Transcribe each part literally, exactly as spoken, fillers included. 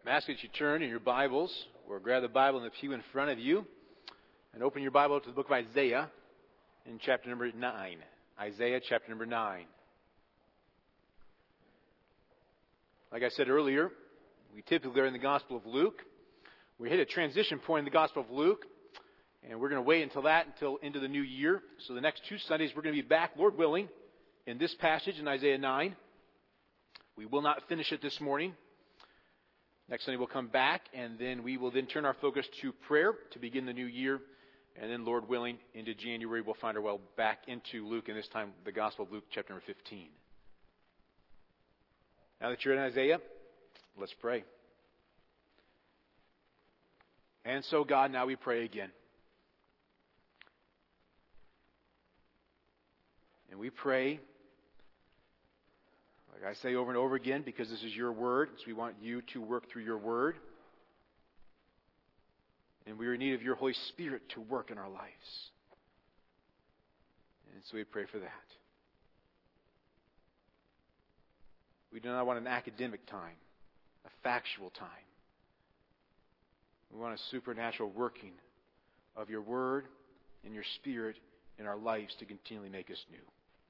I'm asking that you turn in your Bibles or grab the Bible in the pew in front of you and open your Bible to the book of Isaiah in chapter number nine. Isaiah chapter number nine. Like I said earlier, we typically are in the Gospel of Luke. We hit a transition point in the Gospel of Luke, and we're going to wait until that, until into the new year. So the next two Sundays we're going to be back, Lord willing, in this passage in Isaiah nine. We will not finish it this morning. Next Sunday we'll come back, and then we will then turn our focus to prayer to begin the new year. And then, Lord willing, into January we'll find our way back into Luke, and this time the Gospel of Luke, chapter number fifteen. Now that you're in Isaiah, let's pray. And so, God, now we pray again. And we pray, like I say over and over again, because this is your word, so we want you to work through your word. And we are in need of your Holy Spirit to work in our lives. And so we pray for that. We do not want an academic time, a factual time. We want a supernatural working of your word and your spirit in our lives to continually make us new.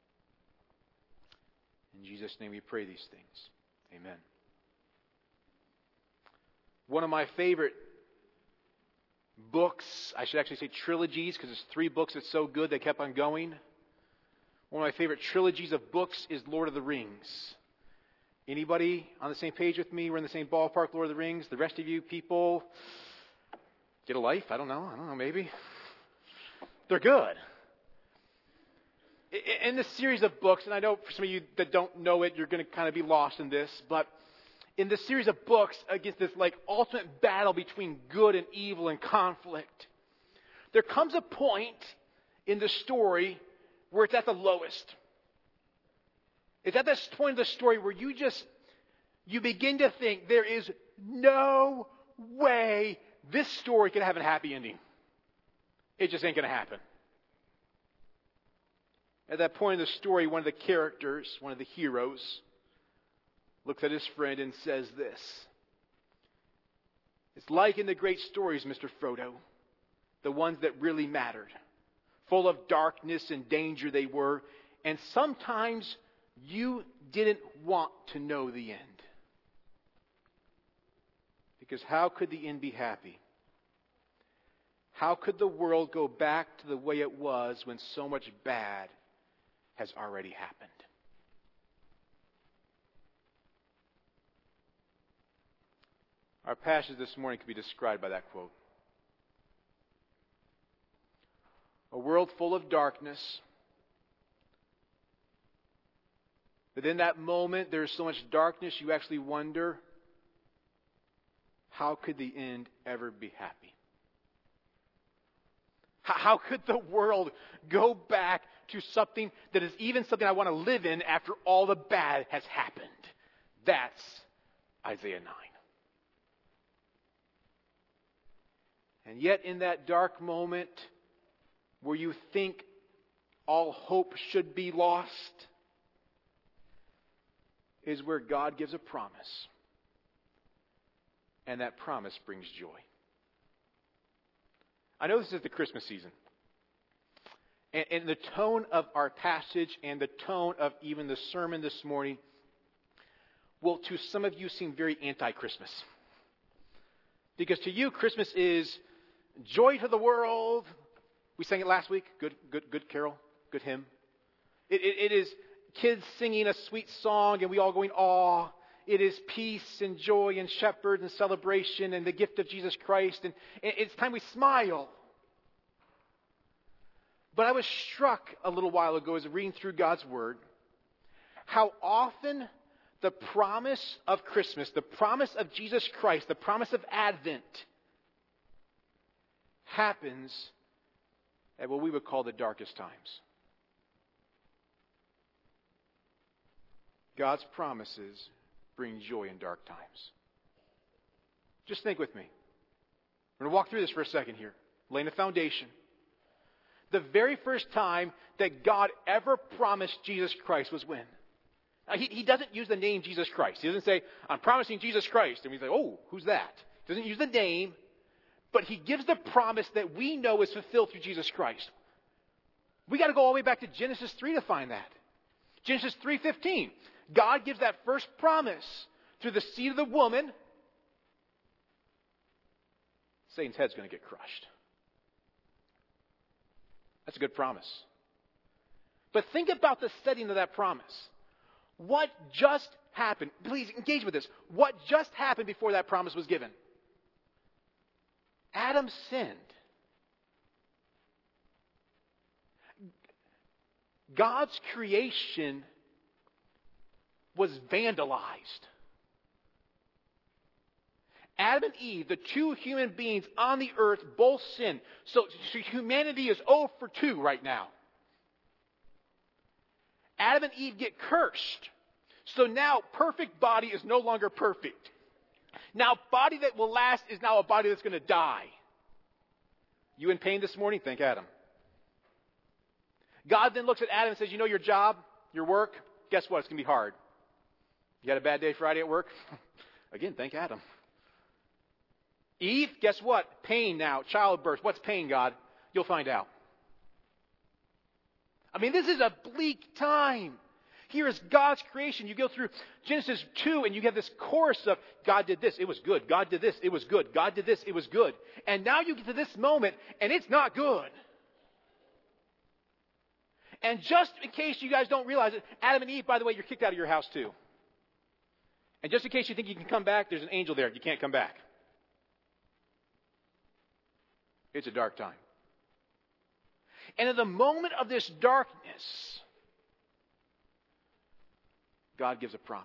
In Jesus' name we pray these things. Amen. One of my favorite books, I should actually say trilogies, because it's three books that's so good they kept on going. One of my favorite trilogies of books is Lord of the Rings. Anybody on the same page with me? We're in the same ballpark, Lord of the Rings. The rest of you people, get a life? I don't know. I don't know, maybe. They're good. In this series of books, and I know for some of you that don't know it, you're going to kind of be lost in this, but in this series of books against this like ultimate battle between good and evil and conflict, there comes a point in the story where it's at the lowest. It's at this point of the story where you just, you begin to think there is no way this story could have a happy ending. It just ain't going to happen. At that point in the story, one of the characters, one of the heroes, looks at his friend and says this. It's like in the great stories, Mister Frodo, the ones that really mattered. Full of darkness and danger they were, and sometimes you didn't want to know the end. Because how could the end be happy? How could the world go back to the way it was when so much bad has already happened? Our passage this morning could be described by that quote. A world full of darkness. But in that moment, there's so much darkness, you actually wonder, how could the end ever be happy? How could the world go back to something that is even something I want to live in after all the bad has happened? That's Isaiah nine. And yet in that dark moment where you think all hope should be lost is where God gives a promise. And that promise brings joy. I know this is the Christmas season. And, and the tone of our passage and the tone of even the sermon this morning will to some of you seem very anti-Christmas. Because to you, Christmas is joy to the world. We sang it last week. Good, good, good carol. Good hymn. It, it, it is kids singing a sweet song and we all going, awe. It is peace and joy and shepherds and celebration and the gift of Jesus Christ. And it's time we smile. But I was struck a little while ago as reading through God's Word how often the promise of Christmas, the promise of Jesus Christ, the promise of Advent happens at what we would call the darkest times. God's promises bring joy in dark times. Just think with me. We're going to walk through this for a second here, laying a foundation. The very first time that God ever promised Jesus Christ was when? Now, he, he doesn't use the name Jesus Christ. He doesn't say, I'm promising Jesus Christ. And we say, oh, who's that? He doesn't use the name, but he gives the promise that we know is fulfilled through Jesus Christ. We got to go all the way back to Genesis three to find that. Genesis three fifteen. God gives that first promise through the seed of the woman. Satan's head's going to get crushed. That's a good promise. But think about the setting of that promise. What just happened? Please engage with this. What just happened before that promise was given? Adam sinned. God's creation was vandalized. Adam and Eve, the two human beings on the earth, both sinned. So, so humanity is zero for two right now. Adam and Eve get cursed. So now perfect body is no longer perfect. Now body that will last is now a body that's going to die. You in pain this morning? Thank Adam. God then looks at Adam and says, you know your job, your work? Guess what? It's going to be hard. You had a bad day Friday at work? Again, thank Adam. Eve, guess what? Pain now, childbirth. What's pain, God? You'll find out. I mean, this is a bleak time. Here is God's creation. You go through Genesis two and you get this chorus of God did this, it was good. God did this, it was good. God did this, it was good. And now you get to this moment and it's not good. And just in case you guys don't realize it, Adam and Eve, by the way, you're kicked out of your house too. And just in case you think you can come back, there's an angel there. You can't come back. It's a dark time. And in the moment of this darkness, God gives a promise.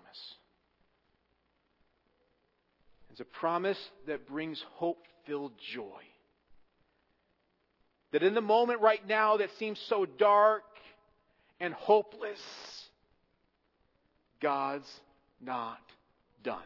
It's a promise that brings hope-filled joy. That in the moment right now that seems so dark and hopeless, God's not done.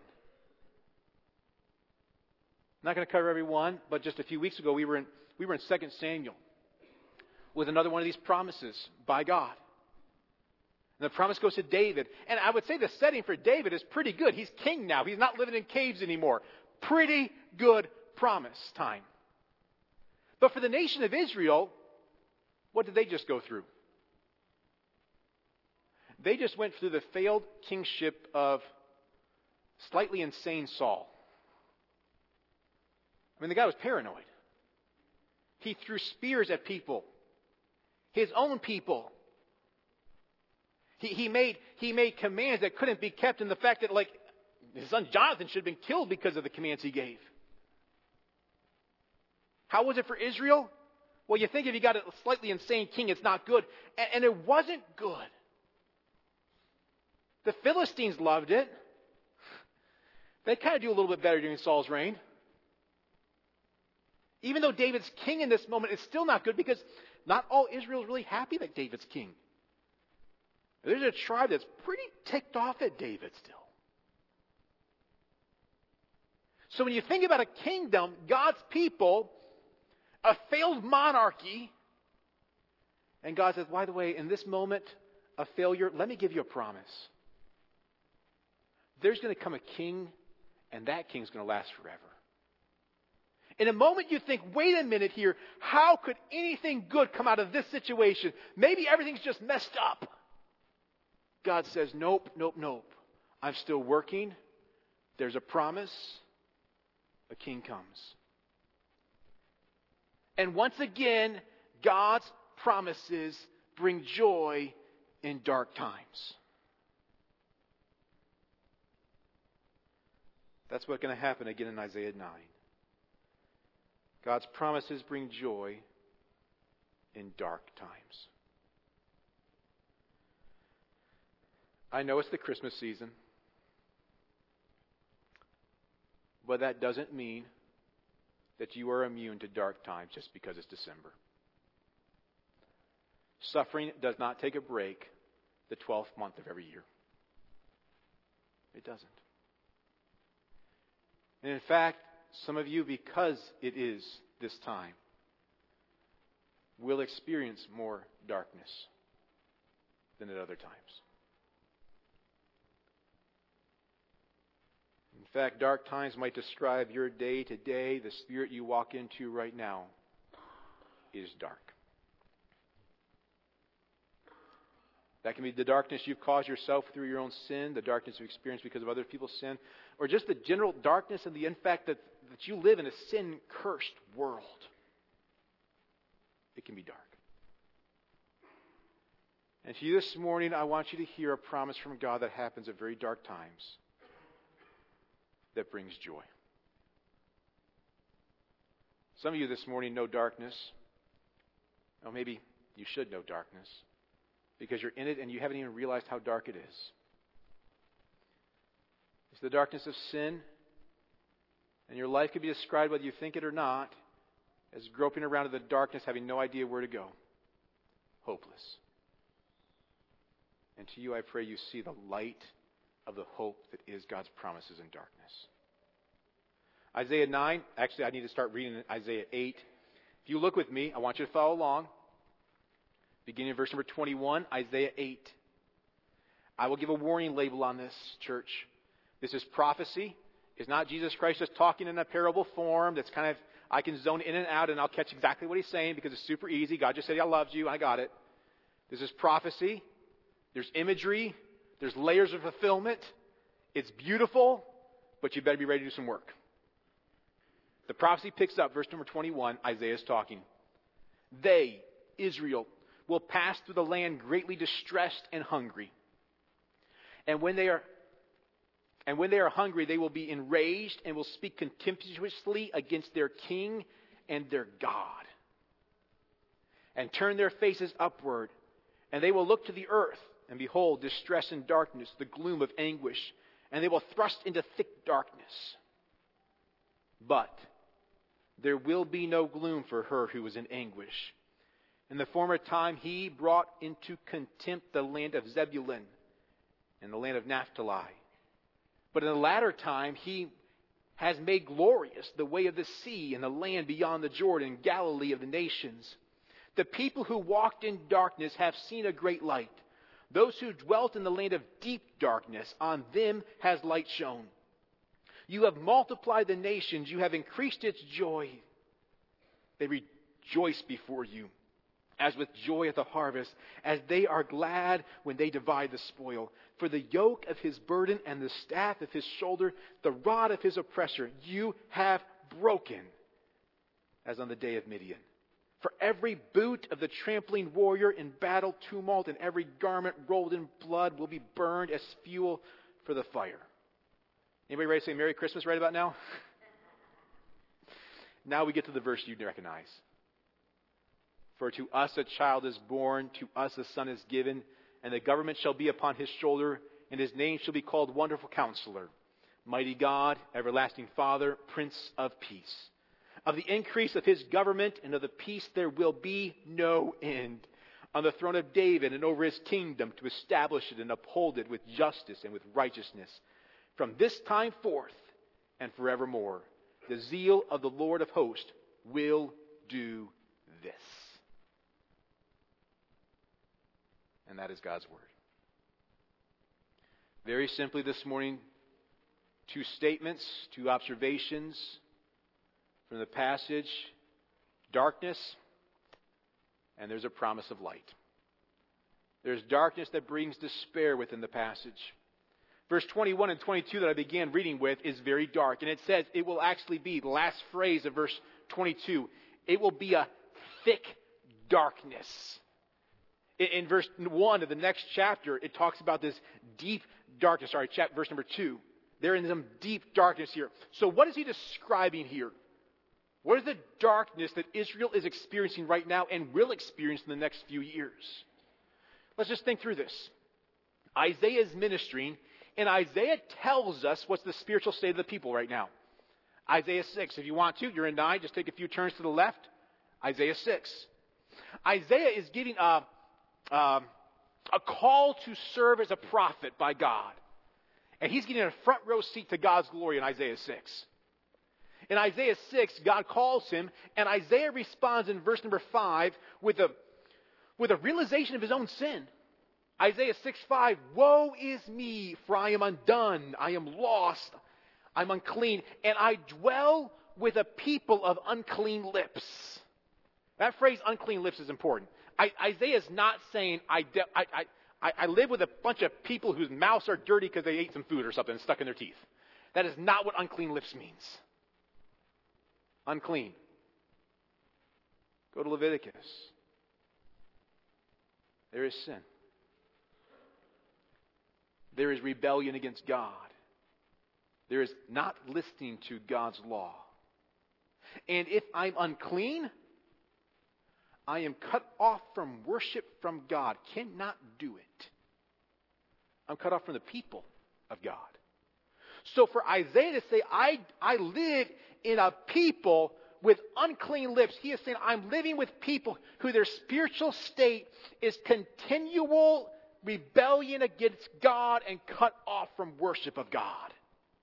I'm not going to cover every one, but just a few weeks ago we were in we were in Second Samuel with another one of these promises by God. And the promise goes to David. And I would say the setting for David is pretty good. He's king now. He's not living in caves anymore. Pretty good promise time. But for the nation of Israel, what did they just go through? They just went through the failed kingship of slightly insane Saul. I mean, the guy was paranoid. He threw spears at people. His own people. He, he made he made commands that couldn't be kept, in the fact that, like, his son Jonathan should have been killed because of the commands he gave. How was it for Israel? Well, you think if you got a slightly insane king, it's not good. And, and it wasn't good. The Philistines loved it. They kind of do a little bit better during Saul's reign. Even though David's king in this moment, it's still not good, because not all Israel is really happy that David's king. There's a tribe that's pretty ticked off at David still. So when you think about a kingdom, God's people, a failed monarchy, and God says, by the way, in this moment of failure, let me give you a promise. There's going to come a king, and that king's going to last forever. In a moment you think, wait a minute here, how could anything good come out of this situation? Maybe everything's just messed up. God says, nope, nope, nope. I'm still working. There's a promise. A king comes. And once again, God's promises bring joy in dark times. That's what's going to happen again in Isaiah nine. God's promises bring joy in dark times. I know it's the Christmas season, but that doesn't mean that you are immune to dark times just because it's December. Suffering does not take a break the twelfth month of every year. It doesn't. And in fact, some of you, because it is this time, will experience more darkness than at other times. In fact, dark times might describe your day to day. The spirit you walk into right now is dark. That can be the darkness you've caused yourself through your own sin, the darkness you've experienced because of other people's sin, or just the general darkness and the fact that, that you live in a sin-cursed world. It can be dark. And to you this morning, I want you to hear a promise from God that happens at very dark times that brings joy. Some of you this morning know darkness. Or maybe you should know darkness because you're in it and you haven't even realized how dark it is. It's the darkness of sin, and your life could be described, whether you think it or not, as groping around in the darkness, having no idea where to go. Hopeless. And to you, I pray you see the light of the hope that is God's promises in darkness. Isaiah nine, actually I need to start reading Isaiah eight. If you look with me, I want you to follow along. Beginning in verse number twenty-one, Isaiah eight. I will give a warning label on this, church. This is prophecy. It's not Jesus Christ just talking in a parable form that's kind of, I can zone in and out and I'll catch exactly what he's saying because it's super easy. God just said, I loved you. I got it. This is prophecy. There's imagery. There's layers of fulfillment. It's beautiful, but you better be ready to do some work. The prophecy picks up, verse number twenty-one, Isaiah is talking. They, Israel, will pass through the land greatly distressed and hungry. And when they are and when they are hungry, they will be enraged and will speak contemptuously against their king and their God. And turn their faces upward, and they will look to the earth, and behold, distress and darkness, the gloom of anguish, and they will thrust into thick darkness. But there will be no gloom for her who is in anguish. In the former time he brought into contempt the land of Zebulun and the land of Naphtali. But in the latter time he has made glorious the way of the sea and the land beyond the Jordan, Galilee of the nations. The people who walked in darkness have seen a great light. Those who dwelt in the land of deep darkness, on them has light shone. You have multiplied the nations. You have increased its joy. They rejoice before you, as with joy at the harvest, as they are glad when they divide the spoil. For the yoke of his burden and the staff of his shoulder, the rod of his oppressor, you have broken, as on the day of Midian. For every boot of the trampling warrior in battle tumult and every garment rolled in blood will be burned as fuel for the fire. Anybody ready to say Merry Christmas right about now? Now we get to the verse you recognize. For to us a child is born, to us a son is given, and the government shall be upon his shoulder, and his name shall be called Wonderful Counselor, Mighty God, Everlasting Father, Prince of Peace. Of the increase of his government and of the peace there will be no end. On the throne of David and over his kingdom, to establish it and uphold it with justice and with righteousness. From this time forth and forevermore, the zeal of the Lord of hosts will do this. And that is God's word. Very simply this morning, two statements, two observations from the passage. Darkness, and there's a promise of light. There's darkness that brings despair within the passage. Verse twenty-one and twenty-two that I began reading with is very dark. And it says it will actually be, the last phrase of verse twenty-two, it will be a thick darkness. In, in verse one of the next chapter, it talks about this deep darkness. Sorry, chapter, verse number two. They're in some deep darkness here. So what is he describing here? What is the darkness that Israel is experiencing right now and will experience in the next few years? Let's just think through this. Isaiah is ministering, and Isaiah tells us what's the spiritual state of the people right now. Isaiah six. If you want to, you're in nine, just take a few turns to the left. Isaiah six. Isaiah is giving a, a, a call to serve as a prophet by God. And he's getting a front row seat to God's glory in Isaiah six. In Isaiah six, God calls him, and Isaiah responds in verse number five with a, with a realization of his own sin. Isaiah six five, woe is me, for I am undone, I am lost. I'm unclean, and I dwell with a people of unclean lips. That phrase, unclean lips, is important. I, Isaiah is not saying, I, de- I, I, I live with a bunch of people whose mouths are dirty because they ate some food or something and stuck in their teeth. That is not what unclean lips means. Unclean. Go to Leviticus. There is sin. There is rebellion against God. There is not listening to God's law. And if I'm unclean, I am cut off from worship from God. Cannot do it. I'm cut off from the people of God. So for Isaiah to say, I, I live in a people with unclean lips, he is saying, I'm living with people who their spiritual state is continual rebellion against God and cut off from worship of God.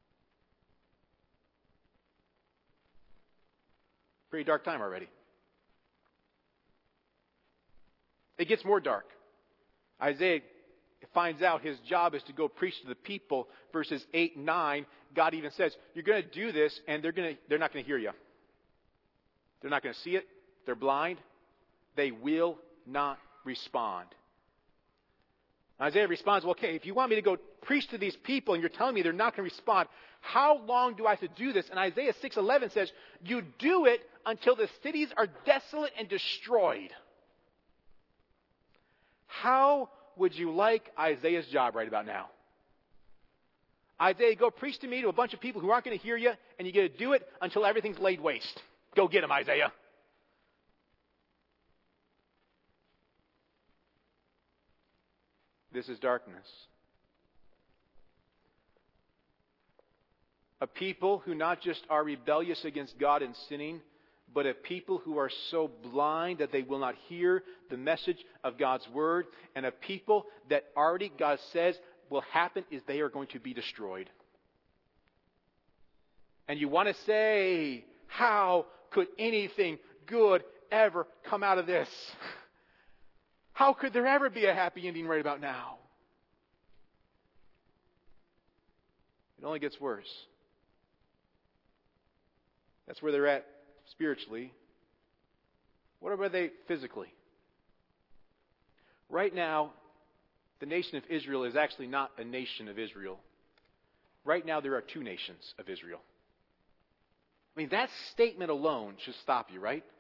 Pretty dark time already. It gets more dark. Isaiah finds out his job is to go preach to the people. Verses eight and nine, God even says, you're going to do this, and they're going to, they're not going to hear you. They're not going to see it. They're blind. They will not respond. Isaiah responds, well, okay, if you want me to go preach to these people and you're telling me they're not going to respond, how long do I have to do this? And Isaiah six eleven says, you do it until the cities are desolate and destroyed. How would you like Isaiah's job right about now? Isaiah, go preach to me to a bunch of people who aren't going to hear you, and you get to do it until everything's laid waste. Go get them, Isaiah. This is darkness. A people who not just are rebellious against God and sinning, but a people who are so blind that they will not hear the message of God's word, and a people that already God says will happen is they are going to be destroyed. And you want to say, how could anything good ever come out of this? How could there ever be a happy ending right about now? It only gets worse. That's where they're at spiritually. What about they physically? Right now, the nation of Israel is actually not a nation of Israel. Right now, there are two nations of Israel. I mean, that statement alone should stop you, right?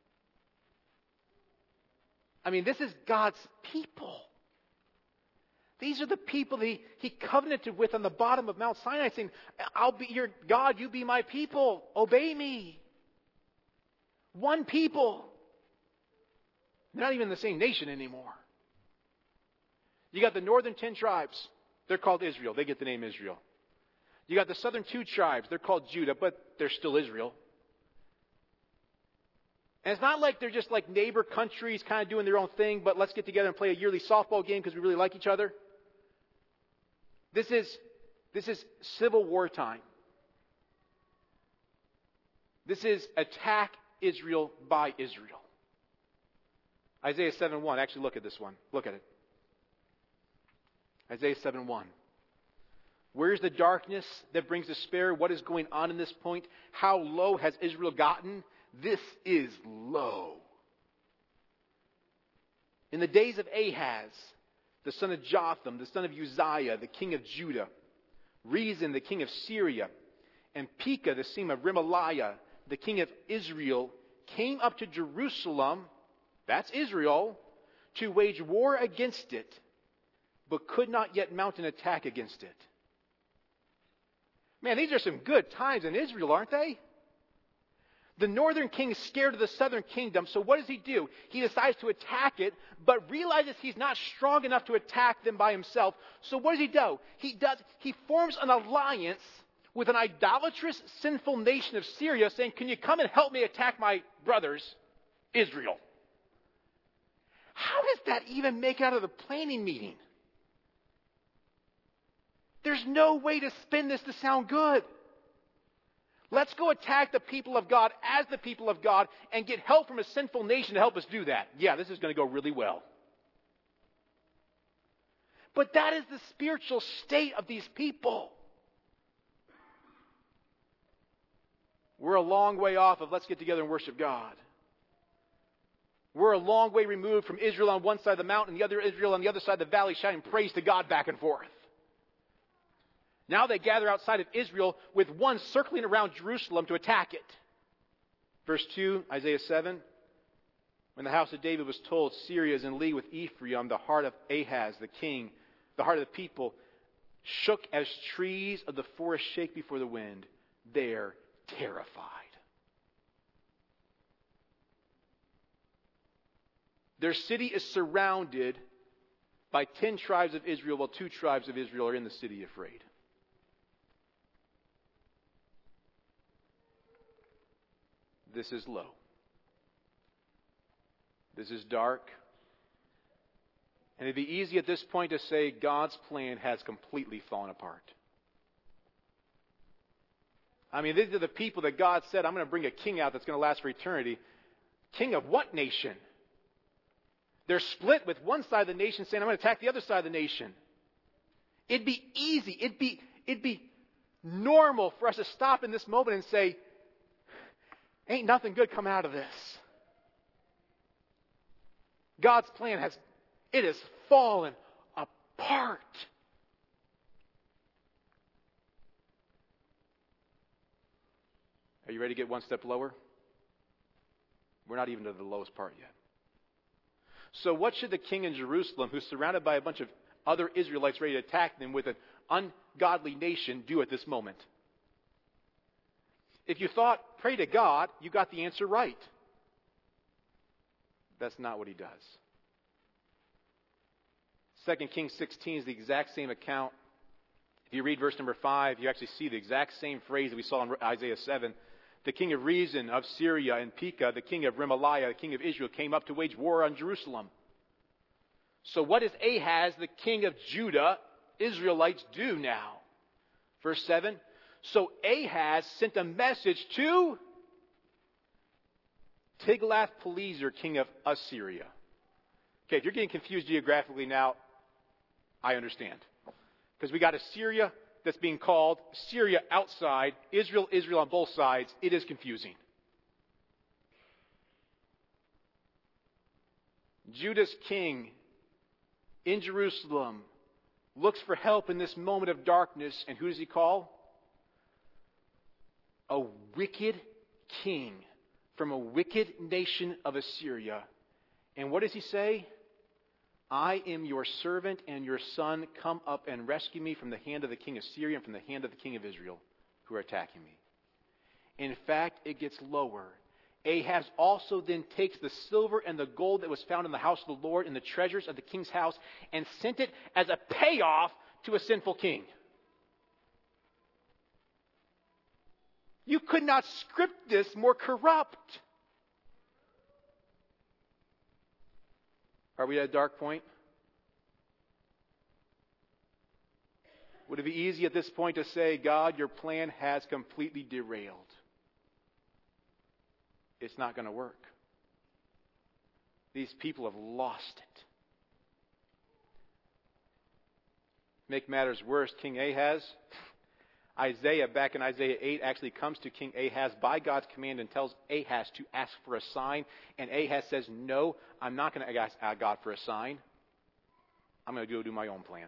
I mean, this is God's people. These are the people that he, he covenanted with on the bottom of Mount Sinai, saying, I'll be your God, you be my people. Obey me. One people. They're not even the same nation anymore. You got the northern ten tribes. They're called Israel. They get the name Israel. You got the southern two tribes. They're called Judah, but they're still Israel. And it's not like they're just like neighbor countries kind of doing their own thing, but let's get together and play a yearly softball game because we really like each other. This is, this is civil war time. This is attack Israel by Israel. Isaiah seven one. Actually, look at this one. Look at it. Isaiah seven one. Where's the darkness that brings despair? What is going on in this point? How low has Israel gotten? This is low. In the days of Ahaz, the son of Jotham, the son of Uzziah, the king of Judah, Rezin, the king of Syria, and Pekah, the son of Remaliah, the king of Israel, came up to Jerusalem, that's Israel, to wage war against it, but could not yet mount an attack against it. Man, these are some good times in Israel, aren't they? The northern king is scared of the southern kingdom, so what does he do? He decides to attack it, but realizes he's not strong enough to attack them by himself. So what does he do? He does. He forms an alliance with an idolatrous, sinful nation of Syria, saying, can you come and help me attack my brothers, Israel? How does that even make out of the planning meeting? There's no way to spin this to sound good. Let's go attack the people of God as the people of God and get help from a sinful nation to help us do that. Yeah, this is going to go really well. But that is the spiritual state of these people. We're a long way off of let's get together and worship God. We're a long way removed from Israel on one side of the mountain and the other Israel on the other side of the valley shouting praise to God back and forth. Now they gather outside of Israel with one circling around Jerusalem to attack it. Verse two, Isaiah seven. When the house of David was told Syria is in league with Ephraim, the heart of Ahaz, the king, the heart of the people, shook as trees of the forest shake before the wind. They're terrified. Their city is surrounded by ten tribes of Israel, while two tribes of Israel are in the city afraid. This is low. This is dark. And it'd be easy at this point to say God's plan has completely fallen apart. I mean, these are the people that God said, I'm going to bring a king out that's going to last for eternity. King of what nation? They're split with one side of the nation saying, I'm going to attack the other side of the nation. It'd be easy. It'd be, it'd be normal for us to stop in this moment and say, ain't nothing good come out of this. God's plan has, it has fallen apart. Are you ready to get one step lower? We're not even to the lowest part yet. So what should the king in Jerusalem, who's surrounded by a bunch of other Israelites ready to attack them with an ungodly nation, do at this moment? If you thought, pray to God, you got the answer right. That's not what he does. Second Kings sixteen is the exact same account. If you read verse number five, you actually see the exact same phrase that we saw in Isaiah seven. The king of Rezin of Syria and Pekah, the king of Remaliah, the king of Israel, came up to wage war on Jerusalem. So what does Ahaz, the king of Judah, Israelites, do now? Verse seven. So Ahaz sent a message to Tiglath-Pileser, king of Assyria. Okay, if you're getting confused geographically now, I understand. Because we got Assyria that's being called, Syria outside, Israel, Israel on both sides. It is confusing. Judah's king in Jerusalem looks for help in this moment of darkness, and who does he call? A wicked king from a wicked nation of Assyria. And what does he say? I am your servant and your son. Come up and rescue me from the hand of the king of Syria and from the hand of the king of Israel who are attacking me. In fact, it gets lower. Ahaz also then takes the silver and the gold that was found in the house of the Lord and the treasures of the king's house and sent it as a payoff to a sinful king. You could not script this more corrupt. Are we at a dark point? Would it be easy at this point to say, God, your plan has completely derailed? It's not going to work. These people have lost it. Make matters worse, King Ahaz, Isaiah, back in Isaiah eight, actually comes to King Ahaz by God's command and tells Ahaz to ask for a sign. And Ahaz says, no, I'm not going to ask God for a sign. I'm going to go do my own plan.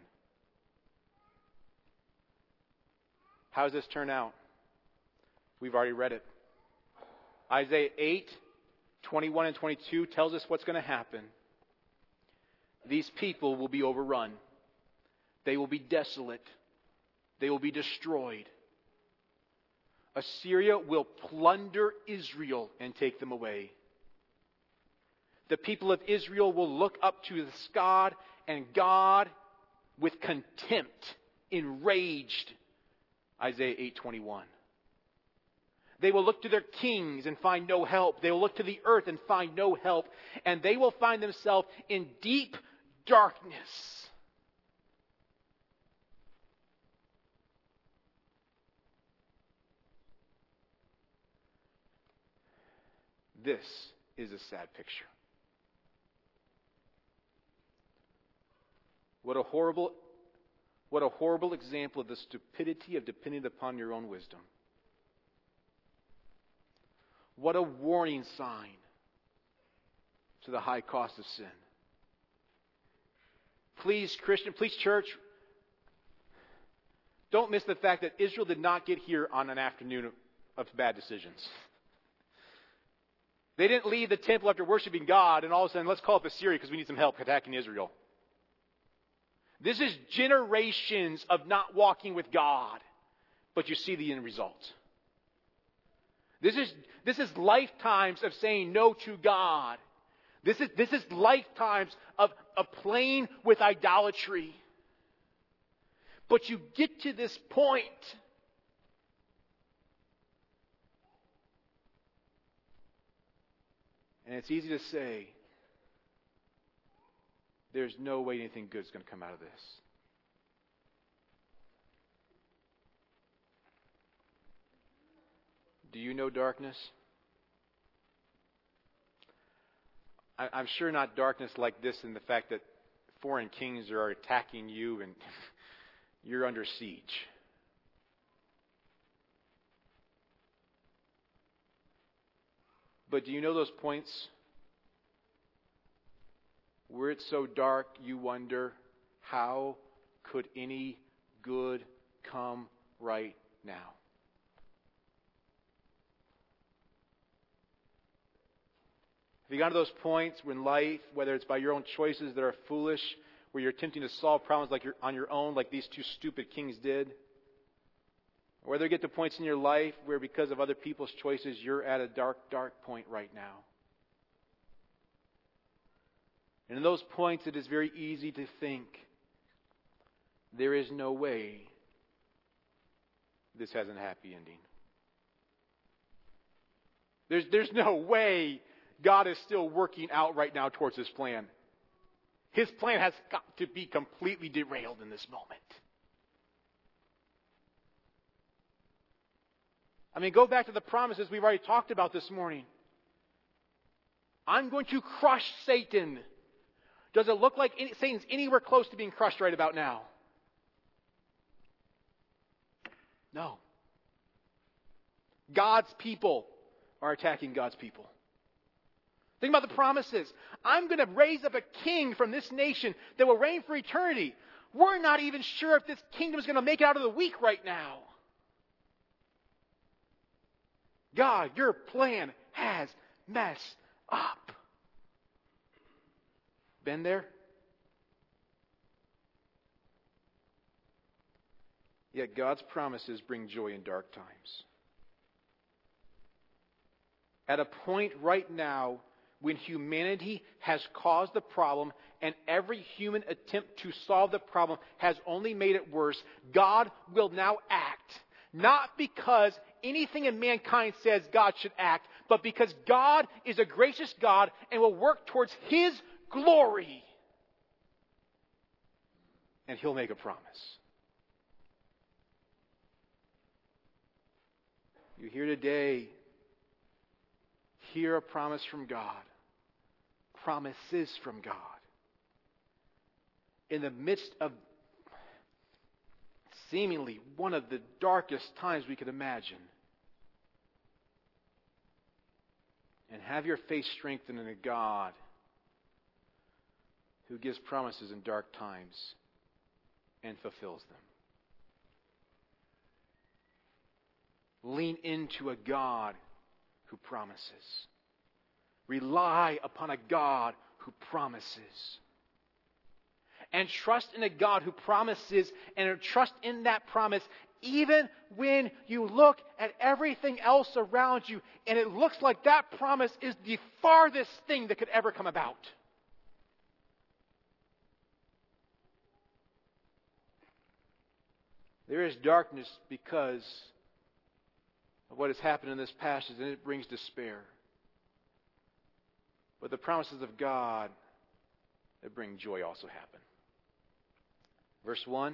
How does this turn out? We've already read it. Isaiah eight, twenty-one and twenty-two tells us what's going to happen. These people will be overrun. They will be desolate. They will be destroyed. Assyria will plunder Israel and take them away. The people of Israel will look up to this God, and God, with contempt, enraged. Isaiah eight twenty-one. They will look to their kings and find no help. They will look to the earth and find no help. And they will find themselves in deep darkness. This is a sad picture. What a horrible, what a horrible example of the stupidity of depending upon your own wisdom. What a warning sign to the high cost of sin. Please, Christian, please, church, don't miss the fact that Israel did not get here on an afternoon of, of bad decisions. They didn't leave the temple after worshiping God and all of a sudden, let's call up Assyria because we need some help attacking Israel. This is generations of not walking with God, but you see the end result. This is, this is lifetimes of saying no to God. This is, this is lifetimes of, of playing with idolatry. But you get to this point, and it's easy to say, there's no way anything good is going to come out of this. Do you know darkness? I, I'm sure not darkness like this in the fact that foreign kings are attacking you and you're under siege. But do you know those points where it's so dark you wonder, how could any good come right now? Have you gotten to those points when life, whether it's by your own choices that are foolish, where you're attempting to solve problems like you're on your own, like these two stupid kings did? Or whether you get to points in your life where because of other people's choices, you're at a dark, dark point right now. And in those points, it is very easy to think, there is no way this has a happy ending. There's, there's no way God is still working out right now towards His plan. His plan has got to be completely derailed in this moment. I mean, go back to the promises we've already talked about this morning. I'm going to crush Satan. Does it look like any, Satan's anywhere close to being crushed right about now? No. God's people are attacking God's people. Think about the promises. I'm going to raise up a king from this nation that will reign for eternity. We're not even sure if this kingdom is going to make it out of the week right now. God, your plan has messed up. Been there? Yet God's promises bring joy in dark times. At a point right now when humanity has caused the problem and every human attempt to solve the problem has only made it worse, God will now act. Not because anything in mankind says God should act, but because God is a gracious God and will work towards His glory. And He'll make a promise. You hear today, hear a promise from God. Promises from God. In the midst of seemingly one of the darkest times we could imagine. And have your faith strengthened in a God who gives promises in dark times and fulfills them. Lean into a God who promises. Rely upon a God who promises. And trust in a God who promises, and trust in that promise even when you look at everything else around you and it looks like that promise is the farthest thing that could ever come about. There is darkness because of what has happened in this passage, and it brings despair. But the promises of God that bring joy also happen. Verse one.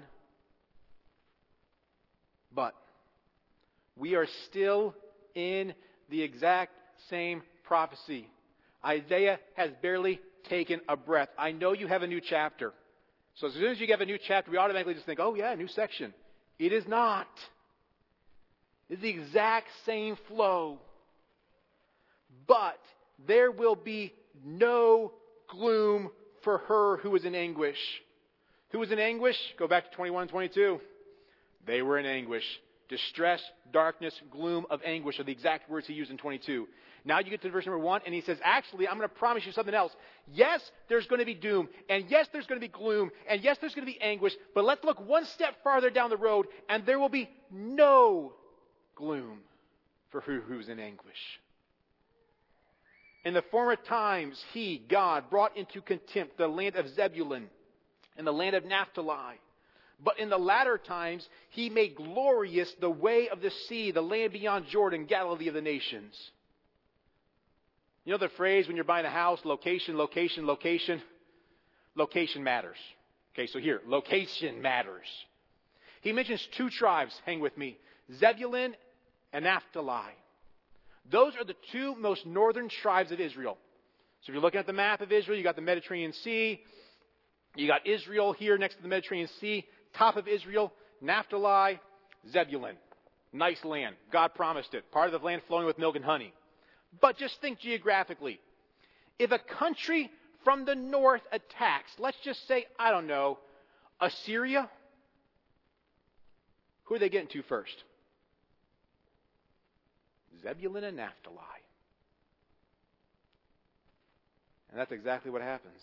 But we are still in the exact same prophecy. Isaiah has barely taken a breath. I know you have a new chapter. So as soon as you have a new chapter, we automatically just think, oh yeah, new section. It is not. It's the exact same flow. but there will be no gloom for her who is in anguish. Who was in anguish? Go back to twenty-one and twenty-two. They were in anguish. Distress, darkness, gloom of anguish are the exact words he used in twenty-two. Now you get to verse number one, and he says, actually, I'm going to promise you something else. Yes, there's going to be doom, and yes, there's going to be gloom, and yes, there's going to be anguish, but let's look one step farther down the road, and there will be no gloom for her who's in anguish. In the former times, he, God, brought into contempt the land of Zebulun and the land of Naphtali. But in the latter times, he made glorious the way of the sea, the land beyond Jordan, Galilee of the nations. You know the phrase when you're buying a house, location, location, location? Location matters. Okay, so here, location matters. He mentions two tribes, hang with me, Zebulun and Naphtali. Those are the two most northern tribes of Israel. So if you're looking at the map of Israel, you got the Mediterranean Sea. You got Israel here next to the Mediterranean Sea. Top of Israel, Naphtali, Zebulun. Nice land. God promised it. Part of the land flowing with milk and honey. But just think geographically. If a country from the north attacks, let's just say, I don't know, Assyria, who are they getting to first? Zebulun and Naphtali. And that's exactly what happens.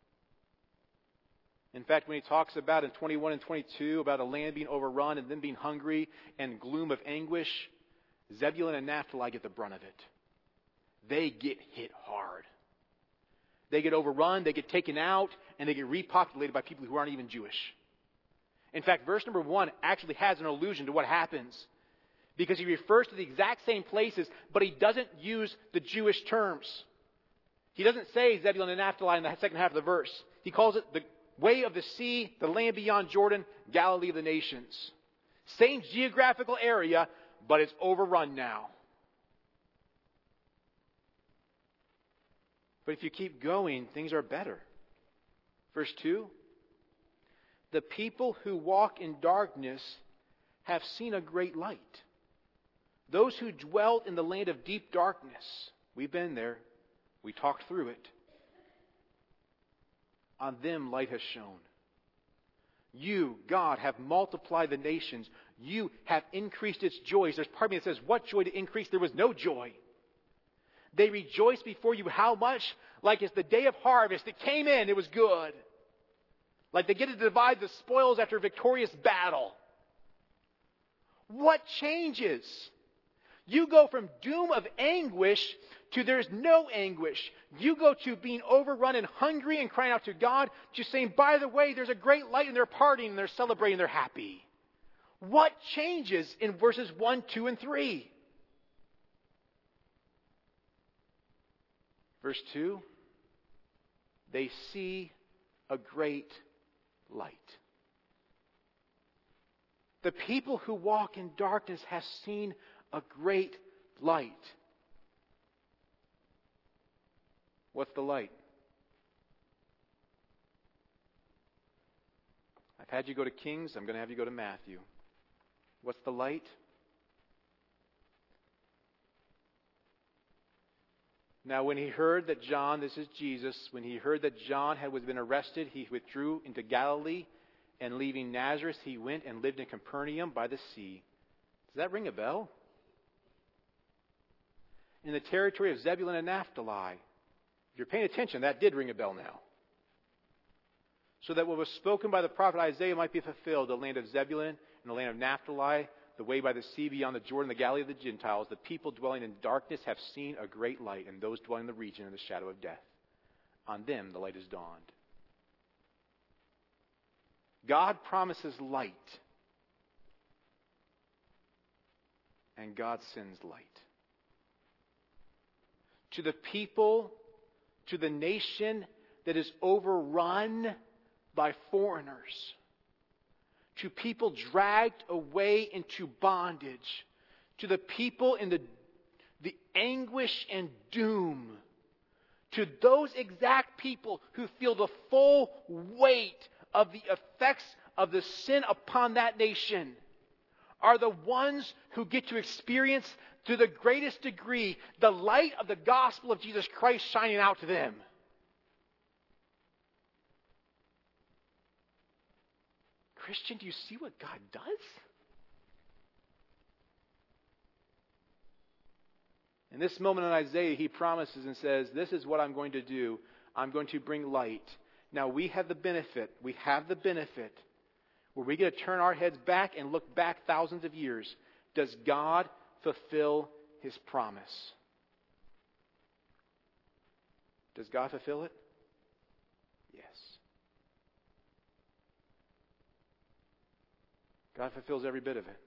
In fact, when he talks about in twenty-one and twenty-two about a land being overrun and them being hungry and gloom of anguish, Zebulun and Naphtali get the brunt of it. They get hit hard. They get overrun, they get taken out, and they get repopulated by people who aren't even Jewish. In fact, verse number one actually has an allusion to what happens, because he refers to the exact same places, but he doesn't use the Jewish terms. He doesn't say Zebulun and Naphtali in the second half of the verse. He calls it the way of the sea, the land beyond Jordan, Galilee of the nations. Same geographical area, but it's overrun now. But if you keep going, things are better. Verse two, the people who walk in darkness have seen a great light. Those who dwelt in the land of deep darkness, we've been there, we talked through it. On them light has shone. You, God, have multiplied the nations. You have increased its joys. There's part of me that says, what joy to increase? There was no joy. They rejoice before you how much? Like it's the day of harvest. It came in, it was good. Like they get to divide the spoils after a victorious battle. What changes? You go from doom of anguish to there's no anguish. You go to being overrun and hungry and crying out to God, just saying, by the way, there's a great light and they're partying and they're celebrating, they're happy. What changes in verses one, two, and three? Verse two, they see a great light. The people who walk in darkness have seen a great light. What's the light? I've had you go to Kings. I'm going to have you go to Matthew. What's the light? Now, when he heard that John, this is Jesus, when he heard that John had been arrested, he withdrew into Galilee, and leaving Nazareth, he went and lived in Capernaum by the sea. Does that ring a bell? In the territory of Zebulun and Naphtali. If you're paying attention, that did ring a bell now. So that what was spoken by the prophet Isaiah might be fulfilled, the land of Zebulun and the land of Naphtali, the way by the sea beyond the Jordan, the Galilee of the Gentiles, the people dwelling in darkness have seen a great light, and those dwelling in the region in the shadow of death. On them the light has dawned. God promises light, and God sends light. To the people, to the nation that is overrun by foreigners, to people dragged away into bondage, to the people in the, the anguish and doom, to those exact people who feel the full weight of the effects of the sin upon that nation, are the ones who get to experience to the greatest degree the light of the gospel of Jesus Christ shining out to them. Christian, do you see what God does? In this moment in Isaiah, he promises and says, this is what I'm going to do. I'm going to bring light. Now we have the benefit, we have the benefit where we get to turn our heads back and look back thousands of years. Does God fulfill His promise? Does God fulfill it? Yes. God fulfills every bit of it.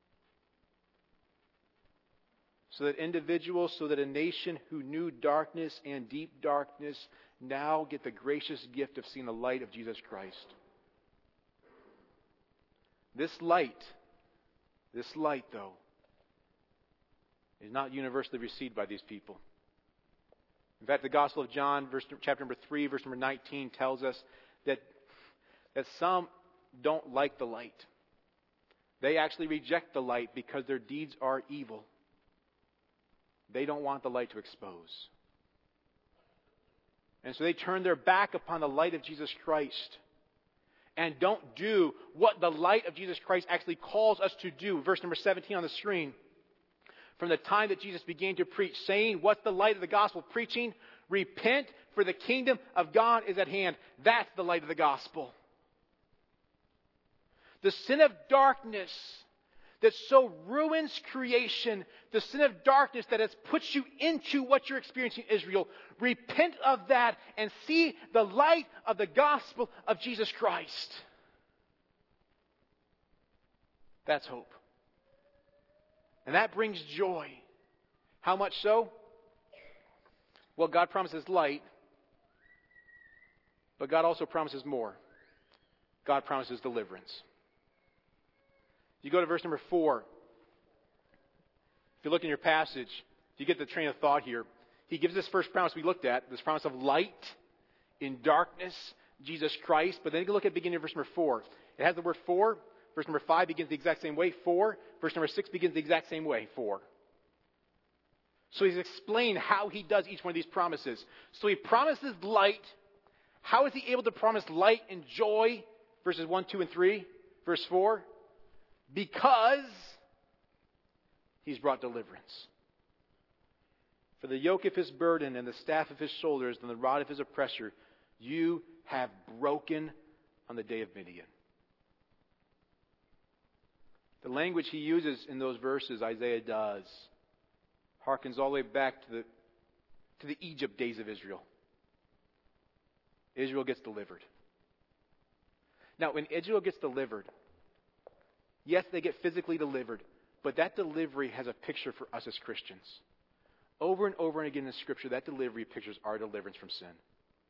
So that individuals, so that a nation who knew darkness and deep darkness now get the gracious gift of seeing the light of Jesus Christ. This light, this light though, is not universally received by these people. In fact, the Gospel of John, verse, chapter number three, verse number nineteen tells us that, that some don't like the light. They actually reject the light because their deeds are evil. They don't want the light to expose. And so they turn their back upon the light of Jesus Christ and don't do what the light of Jesus Christ actually calls us to do. Verse number seventeen on the screen. From the time that Jesus began to preach, saying, what's the light of the gospel preaching? Repent, for the kingdom of God is at hand. That's the light of the gospel. The sin of darkness that so ruins creation, the sin of darkness that has put you into what you're experiencing in Israel, repent of that and see the light of the gospel of Jesus Christ. That's hope. And that brings joy. How much so? Well, God promises light, but God also promises more. God promises deliverance. You go to verse number four. If you look in your passage, you get the train of thought here. He gives this first promise we looked at, this promise of light in darkness, Jesus Christ. But then you look at the beginning of verse number four. It has the word for. Verse number five begins the exact same way, for. Verse number six begins the exact same way, for. So he's explained how he does each one of these promises. So he promises light. How is he able to promise light and joy? Verses one, two, and three. Verse four. Because he's brought deliverance. For the yoke of his burden and the staff of his shoulders and the rod of his oppressor, you have broken on the day of Midian. The language he uses in those verses, Isaiah does, harkens all the way back to the, to the Egypt days of Israel. Israel gets delivered. Now, when Israel gets delivered, yes, they get physically delivered, but that delivery has a picture for us as Christians. Over and over and again in Scripture, that delivery pictures our deliverance from sin.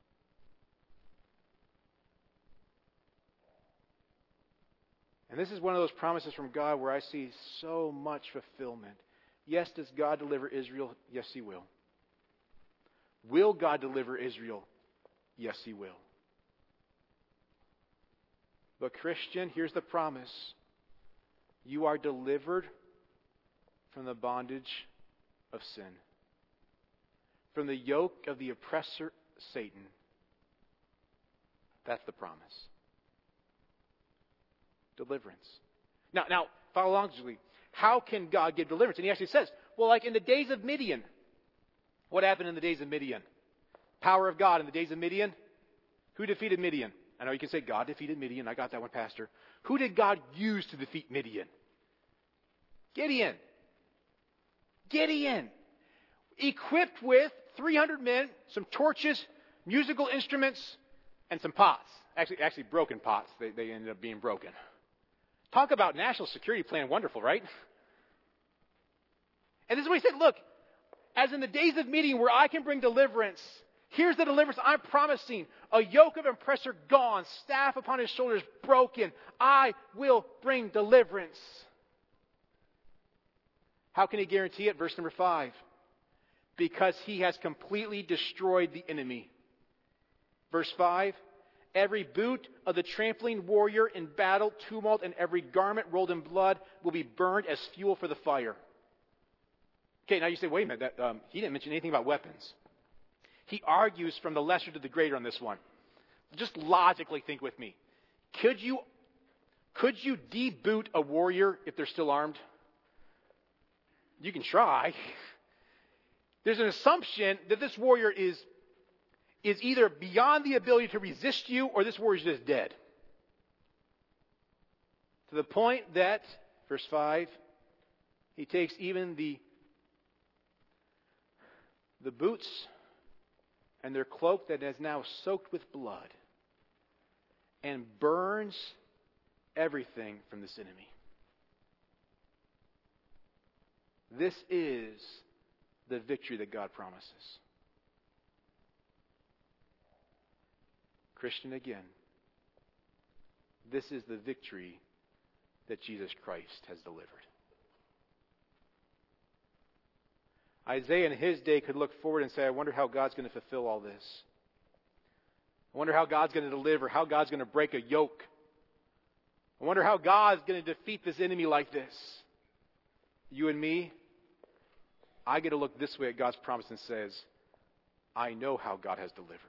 And this is one of those promises from God where I see so much fulfillment. Yes, does God deliver Israel? Yes, He will. Will God deliver Israel? Yes, He will. But Christian, here's the promise. You are delivered from the bondage of sin, from the yoke of the oppressor, Satan. That's the promise. Deliverance. Now, now, follow along, Julie. How can God give deliverance? And he actually says, well, like in the days of Midian. What happened in the days of Midian? Power of God in the days of Midian. Who defeated Midian? I know you can say God defeated Midian. I got that one, Pastor. Who did God use to defeat Midian? Gideon. Gideon. Equipped with three hundred men, some torches, musical instruments, and some pots. Actually, actually broken pots. They, they ended up being broken. Talk about national security plan. Wonderful, right? And this is what he said. Look, as in the days of Midian where I can bring deliverance, here's the deliverance I'm promising. A yoke of oppressor gone, staff upon his shoulders broken. I will bring deliverance. How can he guarantee it? Verse number five. Because he has completely destroyed the enemy. Verse five. Every boot of the trampling warrior in battle, tumult, and every garment rolled in blood will be burned as fuel for the fire. Okay, now you say, wait a minute, that, um, he didn't mention anything about weapons. He argues from the lesser to the greater on this one. Just logically think with me. Could you, could you deboot a warrior if they're still armed? You can try. There's an assumption that this warrior is, is either beyond the ability to resist you or this warrior is just dead. To the point that, verse five, he takes even the, the boots and their cloak that is now soaked with blood and burns everything from this enemy. This is the victory that God promises. Christian, again, this is the victory that Jesus Christ has delivered. Isaiah in his day could look forward and say, I wonder how God's going to fulfill all this. I wonder how God's going to deliver, how God's going to break a yoke. I wonder how God's going to defeat this enemy like this. You and me, I get to look this way at God's promise and says, I know how God has delivered.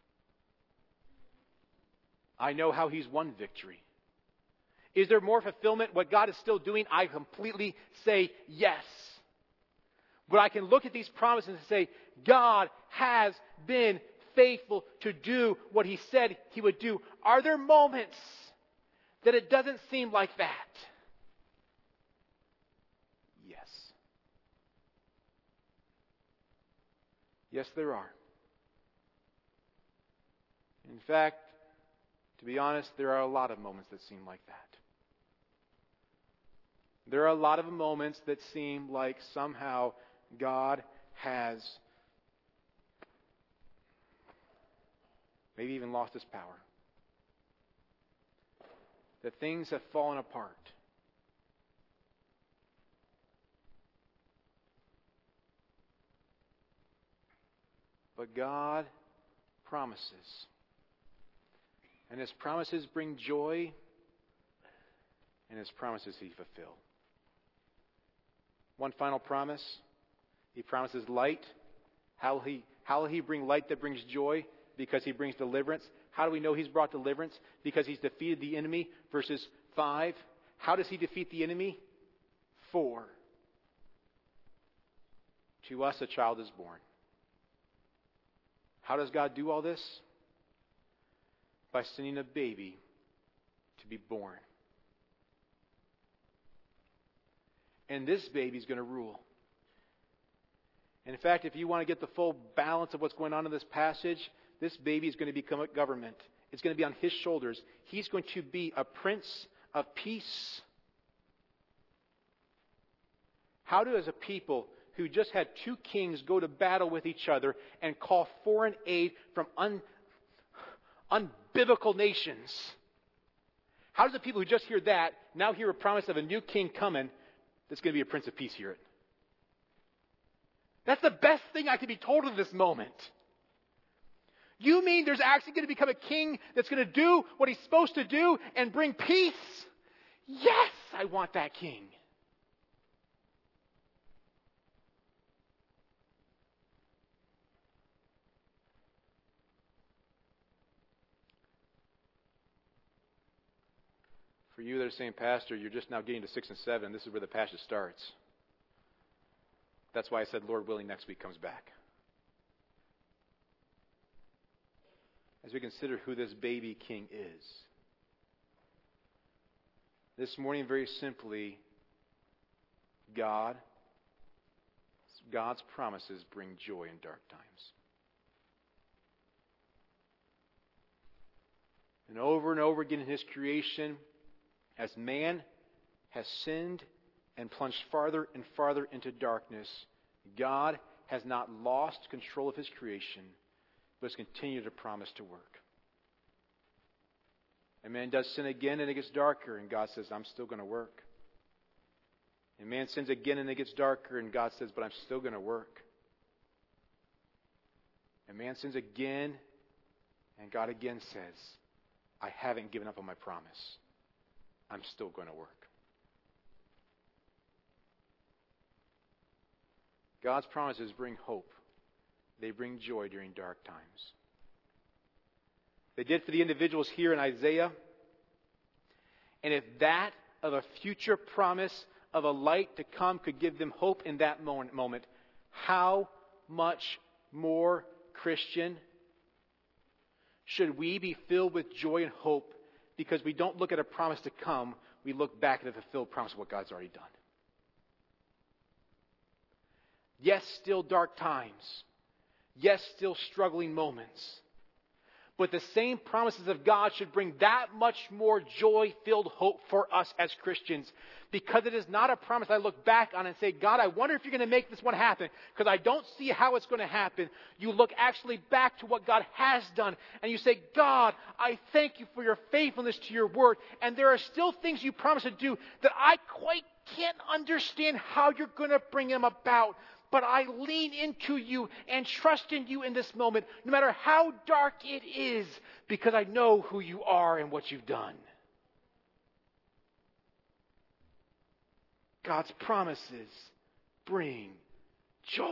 I know how He's won victory. Is there more fulfillment? What God is still doing, I completely say yes. But I can look at these promises and say, God has been faithful to do what He said He would do. Are there moments that it doesn't seem like that? Yes. Yes, there are. In fact, to be honest, there are a lot of moments that seem like that. There are a lot of moments that seem like somehow God has maybe even lost His power. That things have fallen apart. But God promises. And His promises bring joy. And His promises He fulfills. One final promise. He promises light. How will he, how will he bring light that brings joy? Because He brings deliverance. How do we know He's brought deliverance? Because He's defeated the enemy. Verses five. How does He defeat the enemy? Four. To us a child is born. How does God do all this? By sending a baby to be born. And this baby is going to rule. In fact, if you want to get the full balance of what's going on in this passage, this baby is going to become a government. It's going to be on His shoulders. He's going to be a prince of peace. How do, as a people who just had two kings go to battle with each other and call foreign aid from un, unbiblical nations, how does the people who just hear that now hear a promise of a new king coming that's going to be a prince of peace hear it? That's the best thing I can be told in this moment. You mean there's actually going to become a king that's going to do what he's supposed to do and bring peace? Yes, I want that king. For you that are saying, Pastor, you're just now getting to six and seven. This is where the passage starts. That's why I said, Lord willing, next week comes back. As we consider who this baby king is. This morning, very simply, God, God's promises bring joy in dark times. And over and over again in His creation, as man has sinned and plunged farther and farther into darkness, God has not lost control of His creation, but has continued to promise to work. And man does sin again and it gets darker, and God says, I'm still going to work. And man sins again and it gets darker, and God says, but I'm still going to work. And man sins again, and God again says, I haven't given up on my promise. I'm still going to work. God's promises bring hope. They bring joy during dark times. They did for the individuals here in Isaiah. And if that of a future promise of a light to come could give them hope in that moment, how much more, Christian, should we be filled with joy and hope because we don't look at a promise to come, we look back at the fulfilled promise of what God's already done. Yes, still dark times. Yes, still struggling moments. But the same promises of God should bring that much more joy-filled hope for us as Christians. Because it is not a promise I look back on and say, God, I wonder if you're going to make this one happen. Because I don't see how it's going to happen. You look actually back to what God has done. And you say, God, I thank you for your faithfulness to your word. And there are still things you promised to do that I quite can't understand how you're going to bring them about. But I lean into you and trust in you in this moment, no matter how dark it is, because I know who you are and what you've done. God's promises bring joy.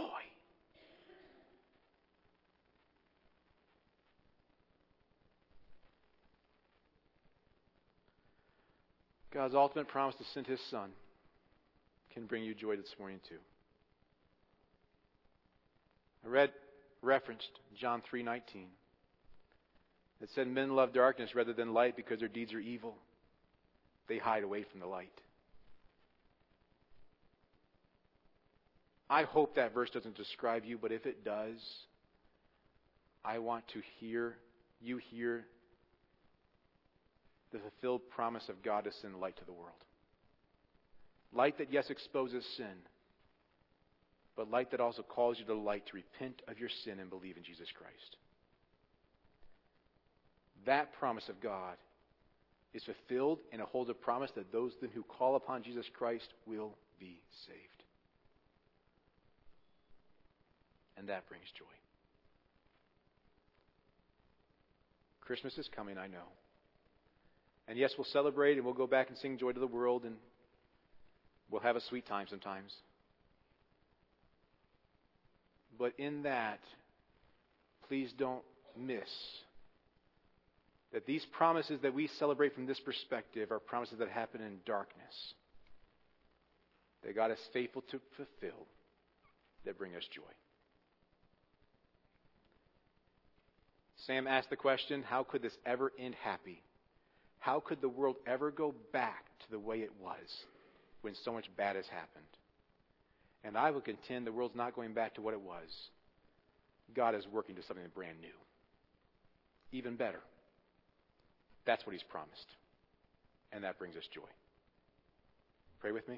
God's ultimate promise to send His Son can bring you joy this morning too. I read, referenced John three nineteen. It said, men love darkness rather than light because their deeds are evil. They hide away from the light. I hope that verse doesn't describe you, but if it does, I want to hear, you hear the fulfilled promise of God to send light to the world. Light that, yes, exposes sin, but light that also calls you to the light to repent of your sin and believe in Jesus Christ. That promise of God is fulfilled, and it holds a promise that those then who call upon Jesus Christ will be saved. And that brings joy. Christmas is coming, I know. And yes, we'll celebrate and we'll go back and sing Joy to the World, and we'll have a sweet time sometimes. But in that, please don't miss that these promises that we celebrate from this perspective are promises that happen in darkness, that God is faithful to fulfill, that bring us joy. Sam asked the question, how could this ever end happy? How could the world ever go back to the way it was when so much bad has happened? And I would contend the world's not going back to what it was. God is working to something brand new. Even better. That's what He's promised. And that brings us joy. Pray with me.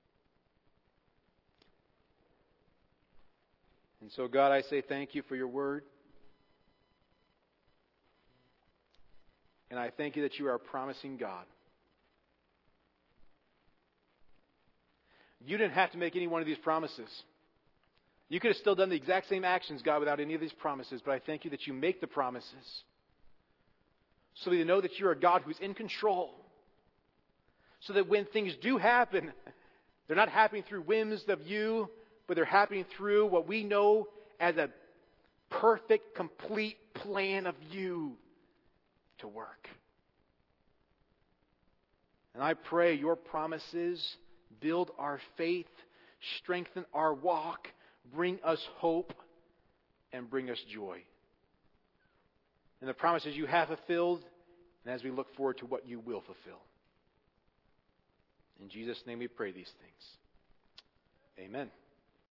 And so, God, I say thank you for your word. And I thank you that you are a promising God. You didn't have to make any one of these promises. You could have still done the exact same actions, God, without any of these promises. But I thank you that you make the promises so that you know that you're a God who's in control. So that when things do happen, they're not happening through whims of you, but they're happening through what we know as a perfect, complete plan of you to work. And I pray your promises build our faith, strengthen our walk, bring us hope, and bring us joy. And the promises you have fulfilled, and as we look forward to what you will fulfill. In Jesus' name we pray these things. Amen.